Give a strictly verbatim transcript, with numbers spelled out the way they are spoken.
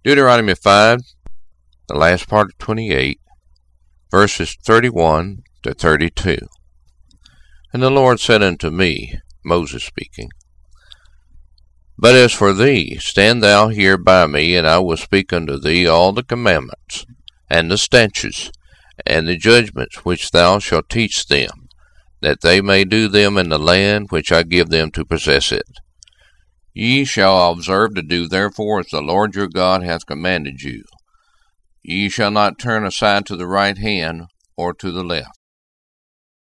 Deuteronomy five, the last part of twenty-eight, verses thirty-one to thirty-two. And the Lord said unto me, Moses speaking, But as for thee, stand thou here by me, and I will speak unto thee all the commandments, and the statutes, and the judgments which thou shalt teach them, that they may do them in the land which I give them to possess it. Ye shall observe to do therefore as the Lord your God hath commanded you. Ye shall not turn aside to the right hand or to the left,